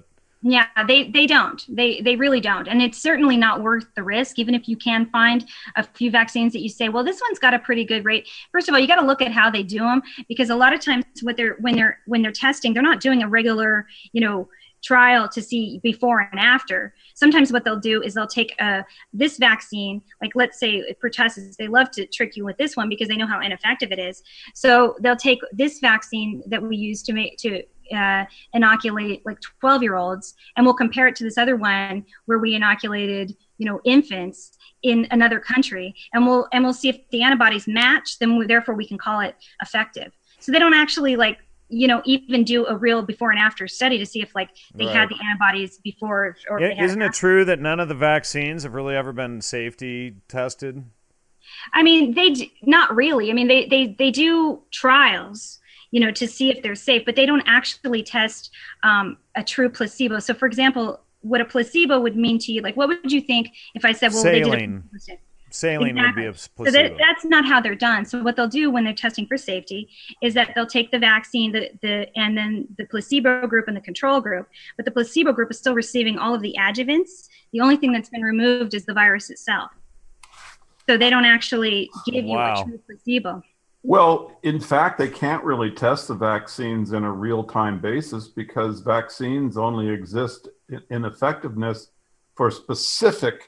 Yeah, they don't. They really don't. And it's certainly not worth the risk, even if you can find a few vaccines that you say, well, this one's got a pretty good rate. First of all, you got to look at how they do them, because a lot of times when they're testing, they're not doing a regular, trial to see before and after. Sometimes what they'll do is they'll take this vaccine, like let's say pertussis, they love to trick you with this one because they know how ineffective it is. So they'll take this vaccine that we use to inoculate like 12-year-olds, and we'll compare it to this other one where we inoculated infants in another country, and we'll see if the antibodies match, then therefore we can call it effective. So they don't actually even do a real before and after study to see if they had the antibodies before or isn't it true that none of the vaccines have really ever been safety tested? I mean, not really. I mean, they do trials, to see if they're safe, but they don't actually test a true placebo. So for example, what a placebo would mean to you, what would you think if I said, well, saline. They did Saline exactly. would be a placebo. So that's not how they're done. So what they'll do when they're testing for safety is that they'll take the vaccine, and then the placebo group and the control group, but the placebo group is still receiving all of the adjuvants. The only thing that's been removed is the virus itself. So they don't actually give you a true placebo. Well, in fact, they can't really test the vaccines in a real-time basis because vaccines only exist in effectiveness for specific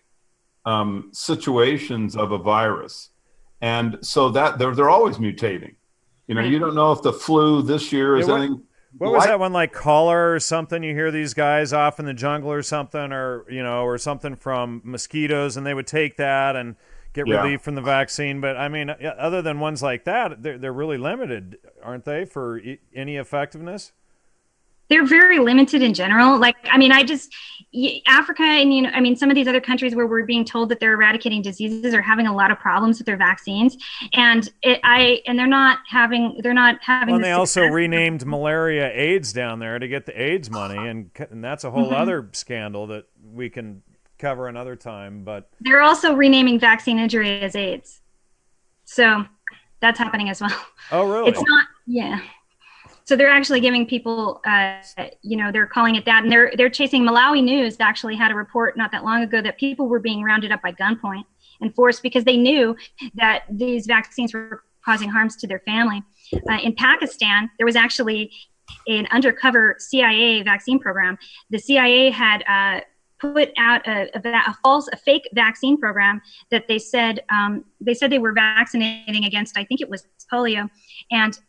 situations of a virus. And so that they're always mutating. You don't know if the flu this year is anything. What was that one, like cholera or something? You hear these guys off in the jungle or something, or something from mosquitoes, and they would take that and get relief from the vaccine. But I mean, other than ones like that, they're really limited, aren't they, for any effectiveness? They're very limited in general. Africa and, some of these other countries where we're being told that they're eradicating diseases are having a lot of problems with their vaccines. And they're not having. Well, and they also renamed malaria AIDS down there to get the AIDS money. And that's a whole other scandal that we can cover another time. But they're also renaming vaccine injury as AIDS. So that's happening as well. Oh, really? It's not, yeah. So they're actually giving people, they're calling it that, and they're chasing. Malawi News actually had a report not that long ago that people were being rounded up by gunpoint and forced because they knew that these vaccines were causing harms to their family. In Pakistan, there was actually an undercover CIA vaccine program. The CIA had put out a fake vaccine program that they said they were vaccinating against. I think it was polio, and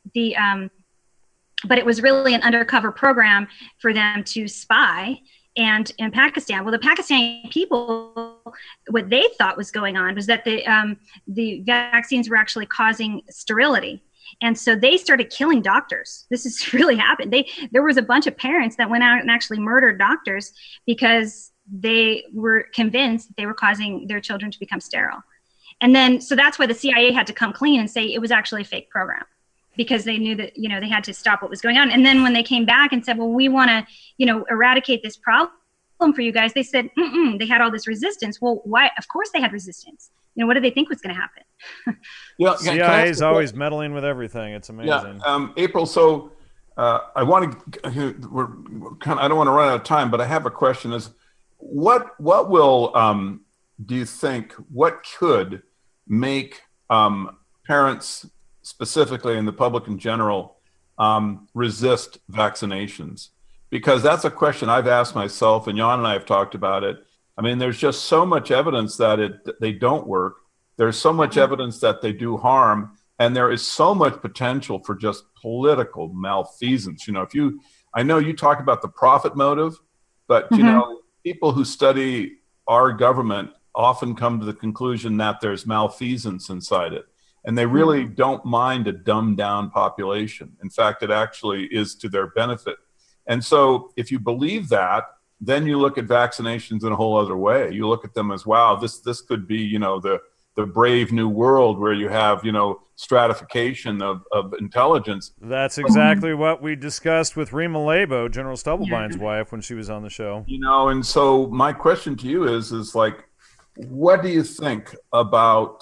but it was really an undercover program for them to spy. And in Pakistan, well, the Pakistani people, what they thought was going on was that the vaccines were actually causing sterility. And so they started killing doctors. This has really happened. There was a bunch of parents that went out and actually murdered doctors because they were convinced that they were causing their children to become sterile. And then, so that's why the CIA had to come clean and say it was actually a fake program, because they knew that, they had to stop what was going on. And then when they came back and said, well, we want to, eradicate this problem for you guys, they said, they had all this resistance. Well, why? Of course they had resistance. What did they think was going to happen? Yeah, CIA is always meddling with everything. It's amazing. Yeah, April, so I want to, I don't want to run out of time, but I have a question is, what will, do you think, what could make parents specifically and the public in general resist vaccinations? Because that's a question I've asked myself, and Jan and I have talked about it. I mean, there's just so much evidence that they don't work. There's so much evidence that they do harm, and there is so much potential for just political malfeasance. I know you talk about the profit motive, but people who study our government often come to the conclusion that there's malfeasance inside it. And they really don't mind a dumbed down population. In fact, it actually is to their benefit. And so if you believe that, then you look at vaccinations in a whole other way. You look at them as, wow, this could be, the brave new world where you have, stratification of intelligence. That's exactly what we discussed with Rima Labo, General Stubblebine's wife, when she was on the show. And so my question to you is what do you think about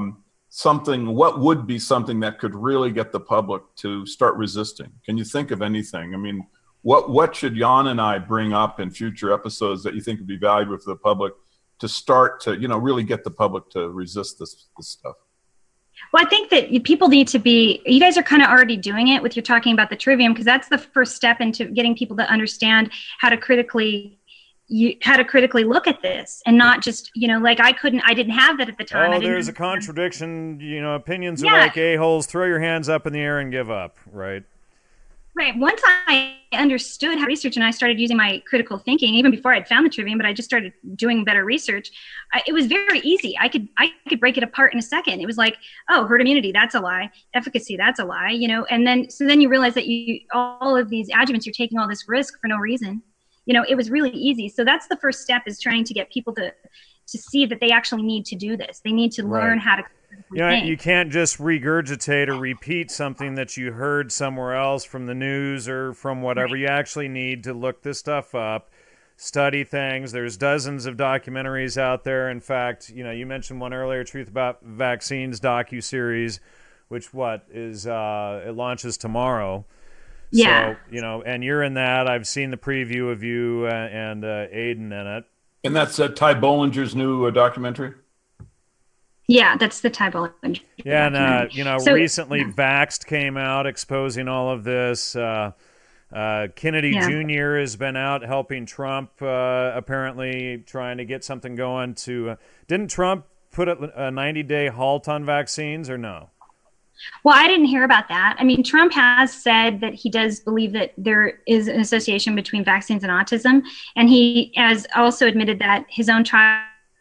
what would be something that could really get the public to start resisting? Can you think of anything? I mean, What should Jan and I bring up in future episodes that you think would be valuable for the public to start to, really get the public to resist this stuff? Well, I think that people need to be, you guys are kind of already doing it with your talking about the trivium, because that's the first step into getting people to understand how to critically look at this, and not just, like I didn't have that at the time. Oh, there's a contradiction, opinions are like a-holes, throw your hands up in the air and give up, right? Right. Once I understood how to research and I started using my critical thinking, even before I'd found the trivium, but I just started doing better research, it was very easy. I could break it apart in a second. It was like, oh, herd immunity, that's a lie. Efficacy, that's a lie. And then you realize that all of these adjuvants, you're taking all this risk for no reason. It was really easy. So that's the first step, is trying to get people to see that they actually need to do this. They need to learn how to. You can't just regurgitate or repeat something that you heard somewhere else from the news or from whatever. Right. You actually need to look this stuff up, study things. There's dozens of documentaries out there. In fact, you mentioned one earlier, Truth About Vaccines docuseries, which it launches tomorrow. Yeah. So, and you're in that. I've seen the preview of you and Aiden in it. And that's Ty Bollinger's new documentary? Yeah, that's the Ty Bollinger. Yeah, and recently Vaxxed came out exposing all of this. Kennedy Jr. has been out helping Trump, apparently trying to get something going to. Didn't Trump put a 90-day halt on vaccines, or no? Well, I didn't hear about that. I mean, Trump has said that he does believe that there is an association between vaccines and autism, and he has also admitted that his own child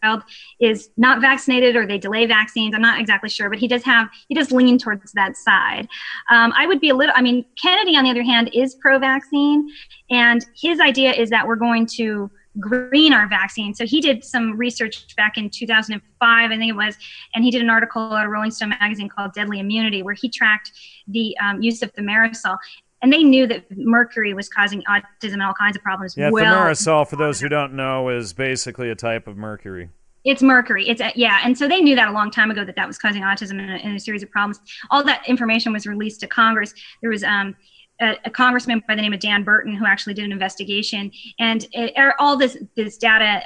is not vaccinated, or they delay vaccines. I'm not exactly sure, but he does lean towards that side. I would be Kennedy, on the other hand, is pro-vaccine, and his idea is that we're going to green our vaccine. So he did some research back in 2005, I think it was, and he did an article at a Rolling Stone magazine called Deadly Immunity, where he tracked the use of thimerosal. And they knew that mercury was causing autism and all kinds of problems. Yeah, thimerosal, for those who don't know, is basically a type of mercury. It's mercury. And so they knew that a long time ago, that was causing autism and a series of problems. All that information was released to Congress. There was a congressman by the name of Dan Burton who actually did an investigation, and all this data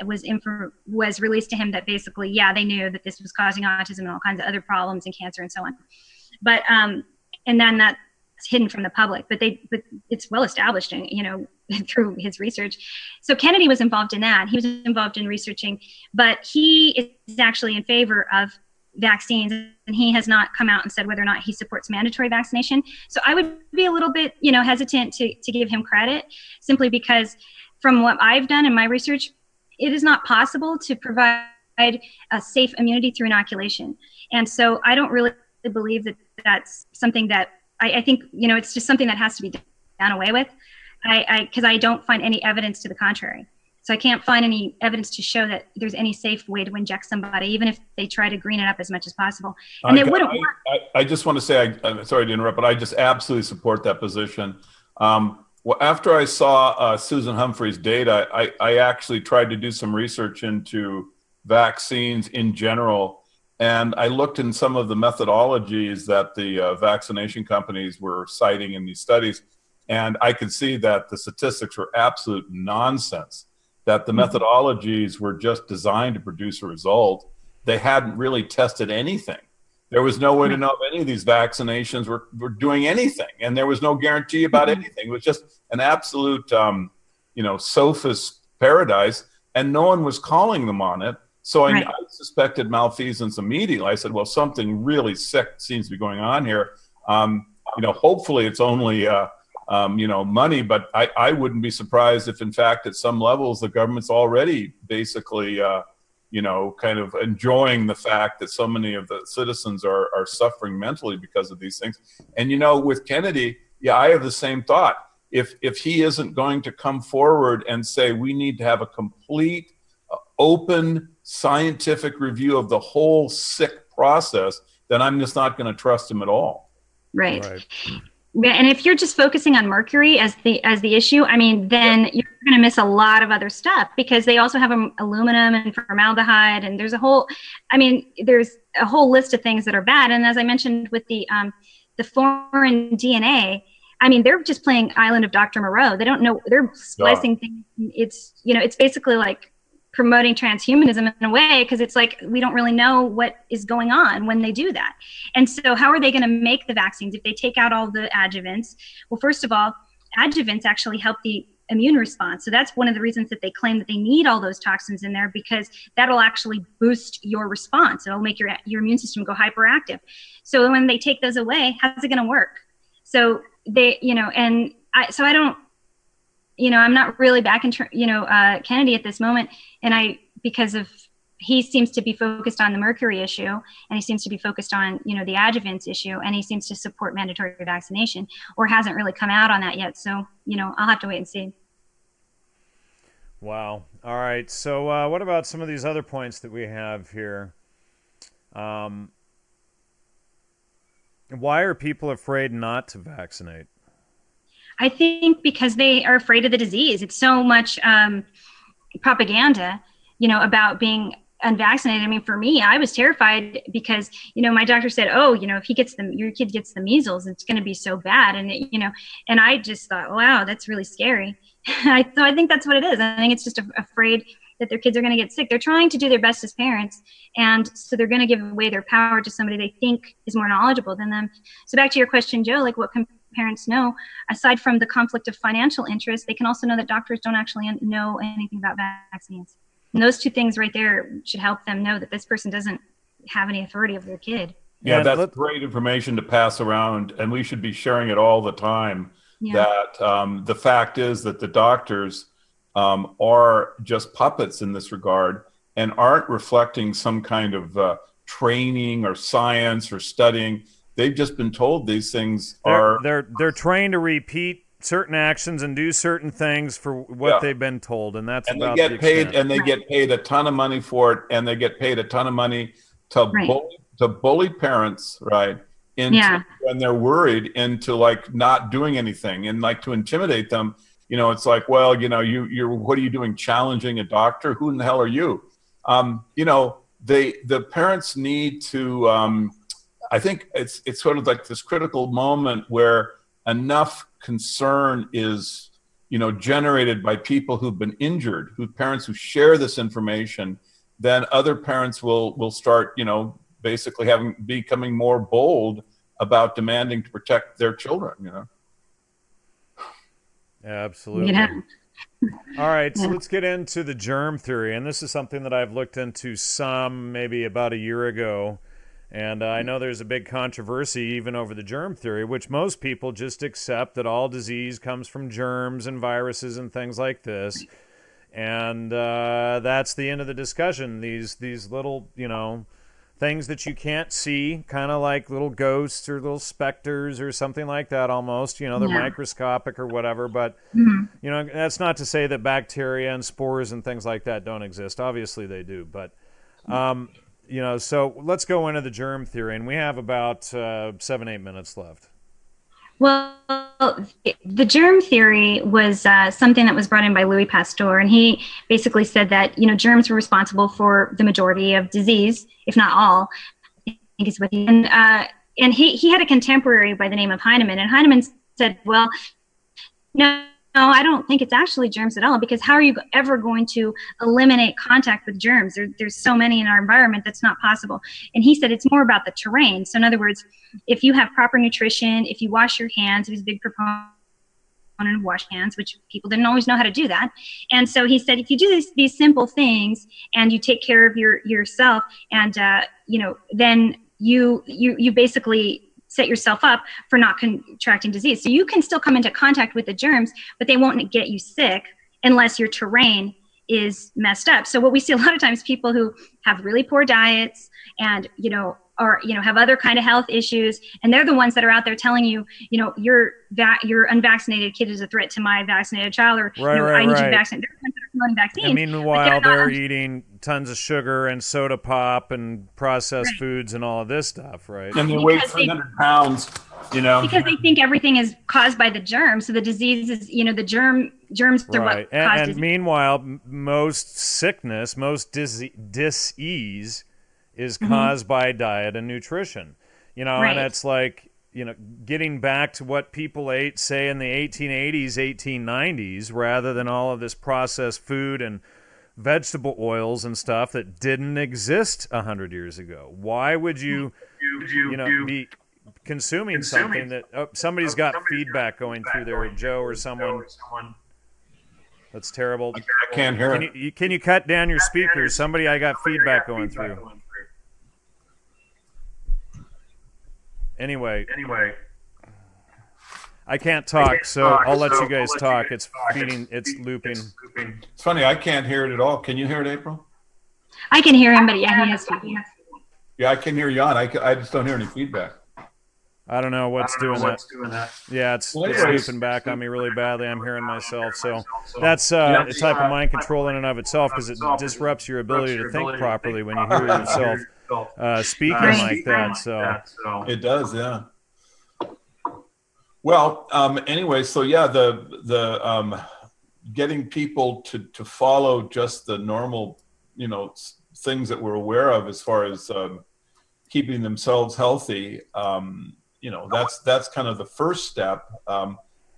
was released to him, that basically, they knew that this was causing autism and all kinds of other problems and cancer and so on. But and then that's hidden from the public, but it's well established, through his research. So Kennedy was involved in that. He was involved in researching, but he is actually in favor of vaccines, and he has not come out and said whether or not he supports mandatory vaccination. So I would be a little bit, hesitant to give him credit, simply because from what I've done in my research, it is not possible to provide a safe immunity through inoculation. And so I don't really believe that that's something that I think, it's just something that has to be done away with. Because I don't find any evidence to the contrary. So I can't find any evidence to show that there's any safe way to inject somebody, even if they try to green it up as much as possible. And it wouldn't work. I just want to say, I'm sorry to interrupt, but I just absolutely support that position. Well, after I saw Susan Humphrey's data, I actually tried to do some research into vaccines in general. And I looked in some of the methodologies that the vaccination companies were citing in these studies. And I could see that the statistics were absolute nonsense, that the methodologies were just designed to produce a result. They hadn't really tested anything. There was no way to know if any of these vaccinations were doing anything. And there was no guarantee about anything. It was just an absolute, sophist paradise. And no one was calling them on it. So I suspected malfeasance immediately. I said, well, something really sick seems to be going on here. Hopefully it's only... money, but I wouldn't be surprised if, in fact, at some levels, the government's already basically, kind of enjoying the fact that so many of the citizens are suffering mentally because of these things. And, with Kennedy, I have the same thought. If he isn't going to come forward and say we need to have a complete, open, scientific review of the whole sick process, then I'm just not going to trust him at all. Right. And if you're just focusing on mercury as the issue, then you're going to miss a lot of other stuff, because they also have aluminum and formaldehyde, and there's a whole list of things that are bad. And as I mentioned with the foreign DNA, I mean, they're just playing Island of Dr. Moreau. They don't know, they're splicing things. It's, you know, it's basically like promoting transhumanism in a way, because it's like we don't really know what is going on when they do that. And so how are they going to make the vaccines if they take out all the adjuvants? Well, first of all, adjuvants actually help the immune response. So that's one of the reasons that they claim that they need all those toxins in there, because that'll actually boost your response. It'll make your immune system go hyperactive. So when they take those away, how's it going to work? So they, you know, and I don't, you know, I'm not really back in, Kennedy at this moment. And because of, he seems to be focused on the mercury issue, and he seems to be focused on, you know, the adjuvants issue, and he seems to support mandatory vaccination, or hasn't really come out on that yet. So, you know, I'll have to wait and see. Wow. All right. So what about some of these other points that we have here? Why are people afraid not to vaccinate? I think because they are afraid of the disease. It's so much propaganda, you know, about being unvaccinated. I mean, for me, I was terrified because, you know, my doctor said, oh, you know, if your kid gets the measles, it's going to be so bad. And, you know, and I just thought, wow, that's really scary. So I think that's what it is. I think it's just afraid that their kids are going to get sick. They're trying to do their best as parents. And so they're going to give away their power to somebody they think is more knowledgeable than them. So back to your question, Joe, like what can parents know? Aside from the conflict of financial interest, they can also know that doctors don't actually know anything about vaccines. And those two things right there should help them know that this person doesn't have any authority over their kid. Yeah, that's great information to pass around, and we should be sharing it all the time. Yeah. That the fact is that the doctors are just puppets in this regard and aren't reflecting some kind of training or science or studying. They've just been told these things they're trained to repeat certain actions and do certain things for what they've been told, and that's and about they get paid, and they get paid a ton of money for it, and they get paid a ton of money to bully parents, right? When they're worried, into like not doing anything, and like to intimidate them. You know, it's like, well, you know, you're what are you doing challenging a doctor? Who in the hell are you? You know, the parents need to. I think it's sort of like this critical moment where enough concern is, you know, generated by people who've been injured, parents who share this information, then other parents will start, you know, basically becoming more bold about demanding to protect their children, you know. Yeah, absolutely. Yeah. All right, so let's get into the germ theory, and this is something that I've looked into maybe about a year ago. And I know there's a big controversy even over the germ theory, which most people just accept that all disease comes from germs and viruses and things like this. And that's the end of the discussion. These little, you know, things that you can't see, kind of like little ghosts or little specters or something like that almost. You know, they're microscopic or whatever. But, you know, that's not to say that bacteria and spores and things like that don't exist. Obviously they do. But... you know, so let's go into the germ theory, and we have about 7-8 minutes left. Well, the germ theory was something that was brought in by Louis Pasteur, and he basically said that, you know, germs were responsible for the majority of disease, if not all. I think is what he and he had a contemporary by the name of Heinemann, and Heinemann said, well, no, I don't think it's actually germs at all, because how are you ever going to eliminate contact with germs? There's so many in our environment that's not possible. And he said it's more about the terrain. So in other words, if you have proper nutrition, if you wash your hands, he was a big proponent of wash hands, which people didn't always know how to do that. And so he said, if you do these simple things and you take care of yourself, and you know, then you basically set yourself up for not contracting disease. So you can still come into contact with the germs, but they won't get you sick unless your terrain is messed up. So what we see a lot of times, people who have really poor diets and, you know, or, you know, have other kind of health issues, and they're the ones that are out there telling you, you know, your unvaccinated kid is a threat to my vaccinated child, or I need you to vaccinate. They're the ones that are promoting vaccines. And meanwhile, they're eating tons of sugar and soda pop and processed foods and all of this stuff, right? And they weigh 300 pounds, you know. Because they think everything is caused by the germ. So the disease is, you know, the germs are what cause disease. Meanwhile, most sickness, most disease is caused by diet and nutrition, you know, and it's like, getting back to what people ate, say, in the 1880s, 1890s, rather than all of this processed food and vegetable oils and stuff that didn't exist 100 years ago. Why would you be consuming something that somebody's got feedback going through there, Joe or someone? That's terrible. I can't hear it. Can you cut down your speakers? Somebody, I got feedback going through. Anyway, I can't talk, so I'll let you guys talk. It's feeding, it's looping. It's funny, I can't hear it at all. Can you hear it, April? I can hear him, but yeah, he has feedback. Yeah, I can hear Jan. I just don't hear any feedback. I don't know what's doing that. Yeah, it's looping back on me really badly. I'm hearing myself. So that's a type of mind control in and of itself, because it disrupts your ability to think properly when you hear yourself speaking like that. So it does, yeah. Well, anyway, so yeah, the getting people to follow just the normal, things that we're aware of as far as keeping themselves healthy. That's kind of the first step, and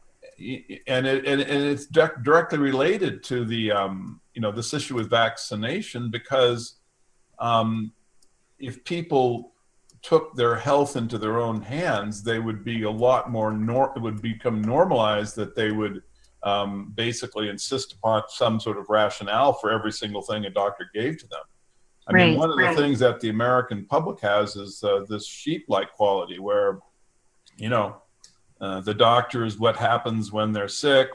it's directly related to the this issue with vaccination, because if people took their health into their own hands, they would be a lot more it would become normalized that they would basically insist upon some sort of rationale for every single thing a doctor gave to them. I mean, one of the things that the American public has is this sheep-like quality where, the doctor is what happens when they're sick.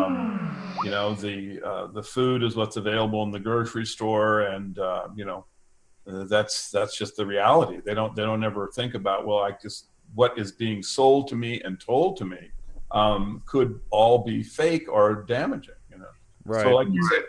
The food is what's available in the grocery store, and that's just the reality. They don't ever think about, what is being sold to me and told to me could all be fake or damaging. Right. So, like you said,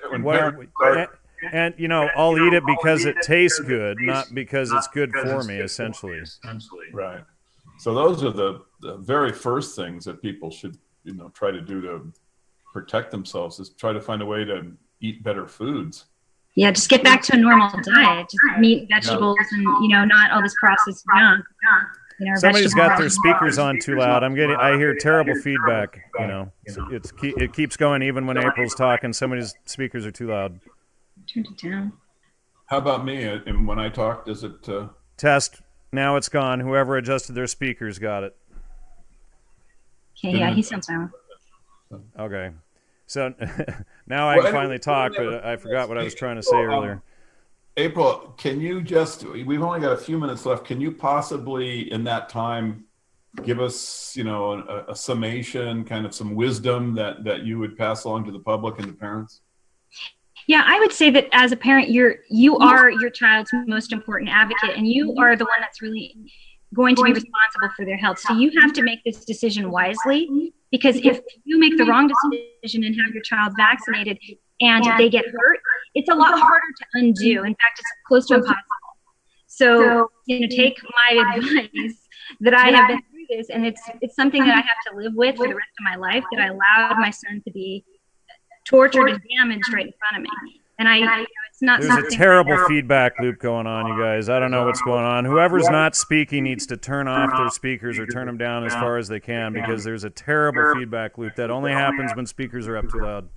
I'll eat it because it tastes good, not because it's good for me, essentially. Right. So those are the very first things that people should, try to do to protect themselves, is try to find a way to eat better foods. Yeah, just get back to a normal diet. Just meat, vegetables, and not all this processed junk. Somebody's got their speakers on too loud. I hear terrible feedback. It keeps going even when April's talking. Somebody's speakers are too loud. Turned it down. How about me? And when I talk, does it test? Now it's gone. Whoever adjusted their speakers got it. Okay, yeah, he sounds fine. Okay. So now I can finally talk, but I forgot what I was trying to say earlier. April, can you we've only got a few minutes left. Can you possibly, in that time, give us, a summation, kind of some wisdom that you would pass along to the public and the parents? Yeah, I would say that as a parent, you are your child's most important advocate, and you are the one that's really going to be responsible for their health. So you have to make this decision wisely, because if you make the wrong decision and have your child vaccinated and they get hurt, it's a lot harder to undo. In fact, it's close to impossible. So, take my advice that I have been through this, and it's something that I have to live with for the rest of my life, that I allowed my son to be tortured and damaged right in front of me. And it's not There's a terrible feedback loop going on, you guys. I don't know what's going on. Whoever's not speaking needs to turn off their speakers or turn them down as far as they can, because there's a terrible feedback loop that only happens when speakers are up too loud.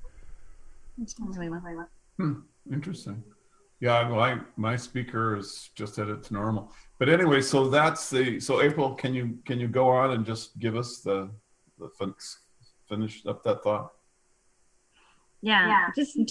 Interesting. Yeah, well, my speaker is just at its normal. But anyway, so so April, can you go on and just give us the finish up that thought? Yeah.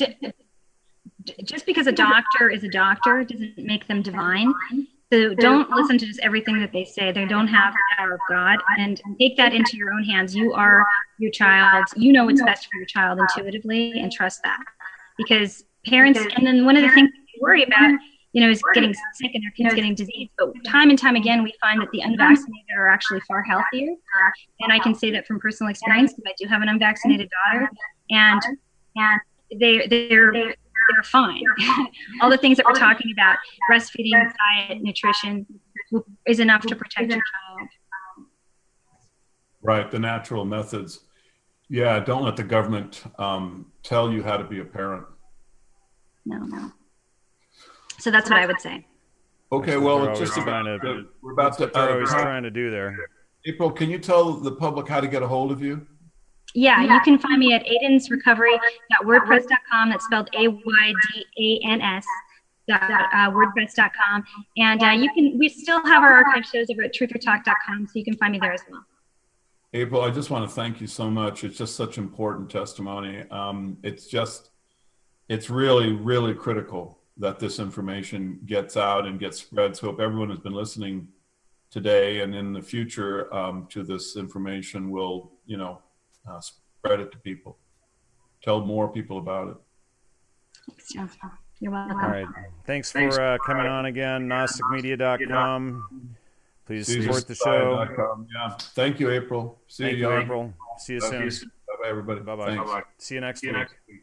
Just because a doctor is a doctor doesn't make them divine. So don't listen to just everything that they say. They don't have the power of God, and take that into your own hands. You are your child. You know what's best for your child intuitively, and trust that. Because parents, and then one of the things we worry about, is getting sick and their kids getting disease. But time and time again, we find that the unvaccinated are actually far healthier. And I can say that from personal experience, because I do have an unvaccinated daughter, and they're fine. All the things that we're talking about, breastfeeding, diet, nutrition, is enough to protect your child. Right, the natural methods. Yeah, don't let the government tell you how to be a parent. No. So that's what I would say. Okay, well, it's just we're about to. That's what they're always trying to do there. April, can you tell the public how to get a hold of you? Yeah, you can find me at aidansrecovery.wordpress.com. That's spelled AYDANS. WordPress.com, and we still have our archive shows over at truthertalk.com, so you can find me there as well. April, I just want to thank you so much. It's just such important testimony. It's really, really critical that this information gets out and gets spread. So hope everyone who's been listening today and in the future to this information will, spread it to people. Tell more people about it. Thanks, John. You're welcome. All right. Thanks for coming on again. Gnosticmedia.com. Please support the show. Yeah. Thank you, April. See you, April. See you soon. Bye-bye, everybody. Bye-bye. See you next week.